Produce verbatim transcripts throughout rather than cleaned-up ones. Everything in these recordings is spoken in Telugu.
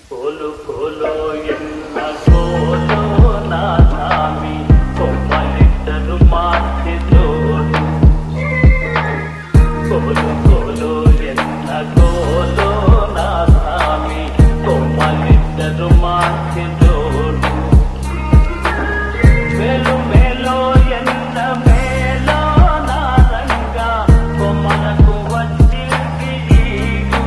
ಕೋಲು ಕೋಲೋ ಎನ್ನ ಕೋಲೋ ನಾ ಸ್ವಾಮಿ ಕೊಮ್ಮಲಿಟ್ಟರು ಮಾಡ್ತಿದ್ದೋನು ಕೋಲು ಕೋಲೋ ಎನ್ನ ಕೋಲೋ ನಾ ಸ್ವಾಮಿ ಕೊಮ್ಮಲಿಟ್ಟರು ಮಾಡ್ತಿದ್ದೋನು ಮೇಲು ಮೇಲೋ ಎನ್ನ ಮೇಲೋ నా రంగా కొమ్మలకు వచ్చింది ఈగు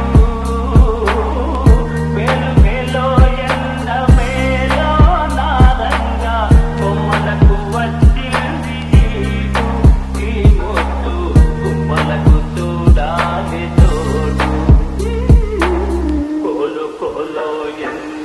మేలు మేలో ఎన్న మేలో నా రంగా కొమ్మలకు వచ్చింది ఈగు ఈ ముద్దు గుమ్మలకు చూడాలి తోడు కోలు కోలో ఎన్న